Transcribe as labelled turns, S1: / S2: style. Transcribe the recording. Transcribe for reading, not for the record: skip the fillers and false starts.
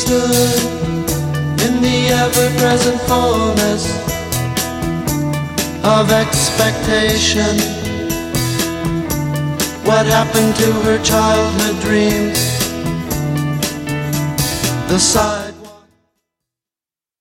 S1: stood in the ever-present fullness of expectation. What happened to her childhood dreams? The side